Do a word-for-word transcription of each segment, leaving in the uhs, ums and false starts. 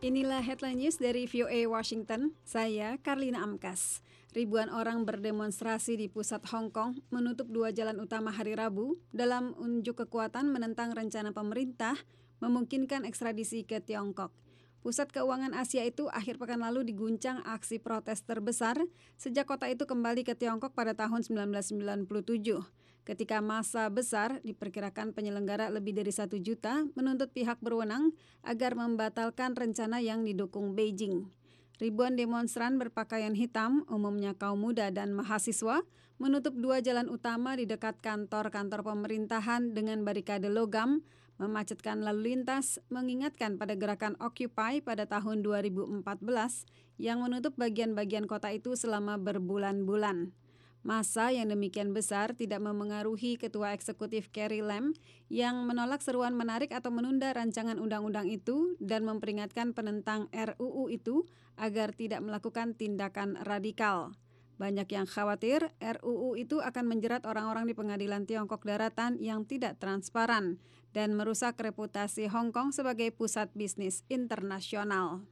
Inilah headline news dari V O A Washington, saya Karlina Amkas. Ribuan orang berdemonstrasi di pusat Hong Kong menutup dua jalan utama hari Rabu dalam unjuk kekuatan menentang rencana pemerintah memungkinkan ekstradisi ke Tiongkok. Pusat keuangan Asia itu akhir pekan lalu diguncang aksi protes terbesar sejak kota itu kembali ke Tiongkok pada tahun sembilan belas sembilan puluh tujuh. Ketika massa besar, diperkirakan penyelenggara lebih dari satu juta menuntut pihak berwenang agar membatalkan rencana yang didukung Beijing. Ribuan demonstran berpakaian hitam, umumnya kaum muda dan mahasiswa, menutup dua jalan utama di dekat kantor-kantor pemerintahan dengan barikade logam, memacetkan lalu lintas, mengingatkan pada gerakan Occupy pada tahun dua ribu empat belas yang menutup bagian-bagian kota itu selama berbulan-bulan. Massa yang demikian besar tidak memengaruhi Ketua Eksekutif Carrie Lam yang menolak seruan menarik atau menunda rancangan undang-undang itu dan memperingatkan penentang R U U itu agar tidak melakukan tindakan radikal. Banyak yang khawatir R U U itu akan menjerat orang-orang di pengadilan Tiongkok Daratan yang tidak transparan dan merusak reputasi Hong Kong sebagai pusat bisnis internasional.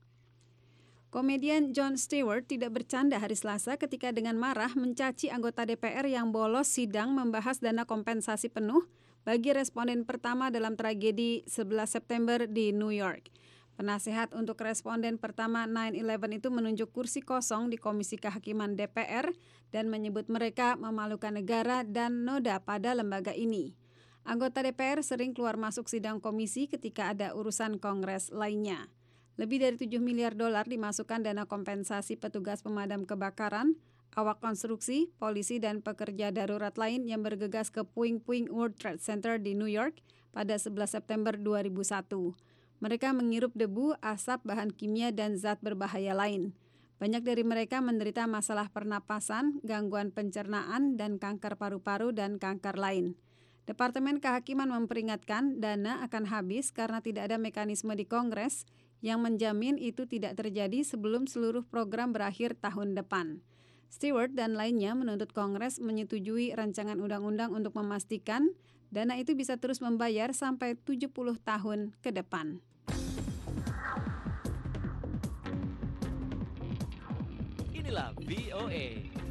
Komedian Jon Stewart tidak bercanda hari Selasa ketika dengan marah mencaci anggota D P R yang bolos sidang membahas dana kompensasi penuh bagi responden pertama dalam tragedi sebelas September di New York. Penasehat untuk responden pertama nine eleven itu menunjuk kursi kosong di Komisi Kehakiman D P R dan menyebut mereka memalukan negara dan noda pada lembaga ini. Anggota D P R sering keluar masuk sidang komisi ketika ada urusan Kongres lainnya. Lebih dari tujuh miliar dolar dimasukkan dana kompensasi petugas pemadam kebakaran, awak konstruksi, polisi, dan pekerja darurat lain yang bergegas ke puing-puing World Trade Center di New York pada sebelas September dua ribu satu. Mereka menghirup debu, asap, bahan kimia, dan zat berbahaya lain. Banyak dari mereka menderita masalah pernapasan, gangguan pencernaan, dan kanker paru-paru dan kanker lain. Departemen Kehakiman memperingatkan dana akan habis karena tidak ada mekanisme di Kongres yang menjamin itu tidak terjadi sebelum seluruh program berakhir tahun depan. Stewart dan lainnya menuntut Kongres menyetujui rancangan undang-undang untuk memastikan dana itu bisa terus membayar sampai tujuh puluh tahun ke depan. Inilah V O A.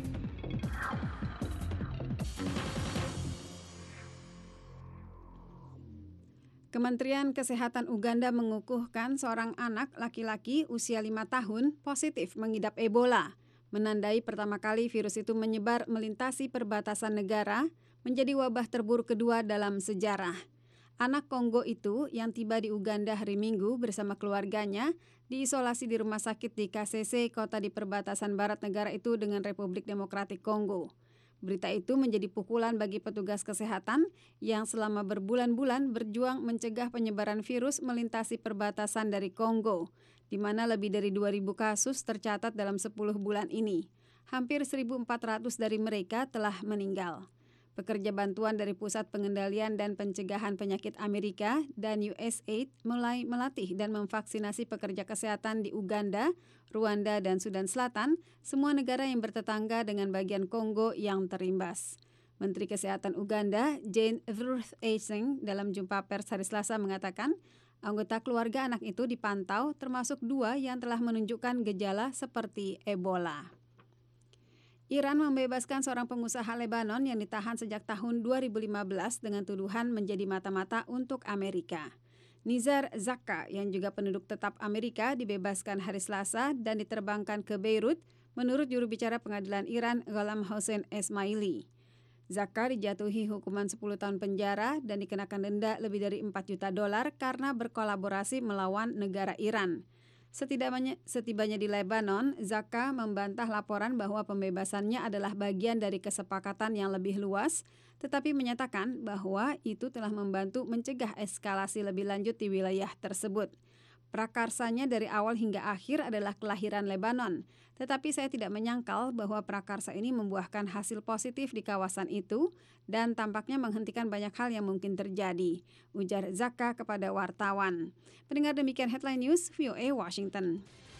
Kementerian Kesehatan Uganda mengukuhkan seorang anak laki-laki usia lima tahun positif mengidap Ebola, menandai pertama kali virus itu menyebar melintasi perbatasan negara, menjadi wabah terburuk kedua dalam sejarah. Anak Kongo itu yang tiba di Uganda hari Minggu bersama keluarganya diisolasi di rumah sakit di Kasese, kota di perbatasan barat negara itu dengan Republik Demokratik Kongo. Berita itu menjadi pukulan bagi petugas kesehatan yang selama berbulan-bulan berjuang mencegah penyebaran virus melintasi perbatasan dari Kongo, di mana lebih dari dua ribu kasus tercatat dalam sepuluh bulan ini. Hampir seribu empat ratus dari mereka telah meninggal. Pekerja bantuan dari Pusat Pengendalian dan Pencegahan Penyakit Amerika dan U S A I D mulai melatih dan memvaksinasi pekerja kesehatan di Uganda, Rwanda, dan Sudan Selatan, semua negara yang bertetangga dengan bagian Kongo yang terimbas. Menteri Kesehatan Uganda, Jane Ruth-Aceng, dalam jumpa pers hari Selasa mengatakan, anggota keluarga anak itu dipantau termasuk dua yang telah menunjukkan gejala seperti Ebola. Iran membebaskan seorang pengusaha Lebanon yang ditahan sejak tahun dua ribu lima belas dengan tuduhan menjadi mata-mata untuk Amerika. Nizar Zakka yang juga penduduk tetap Amerika dibebaskan hari Selasa dan diterbangkan ke Beirut menurut juru bicara pengadilan Iran Gholam Hossein Esmaili. Zakka dijatuhi hukuman sepuluh tahun penjara dan dikenakan denda lebih dari empat juta dolar karena berkolaborasi melawan negara Iran. Setidaknya, setibanya di Lebanon, Zakka membantah laporan bahwa pembebasannya adalah bagian dari kesepakatan yang lebih luas, tetapi menyatakan bahwa itu telah membantu mencegah eskalasi lebih lanjut di wilayah tersebut. Prakarsanya dari awal hingga akhir adalah kelahiran Lebanon, tetapi saya tidak menyangkal bahwa prakarsa ini membuahkan hasil positif di kawasan itu dan tampaknya menghentikan banyak hal yang mungkin terjadi, ujar Zakka kepada wartawan. Pendengar, demikian headline news V O A Washington.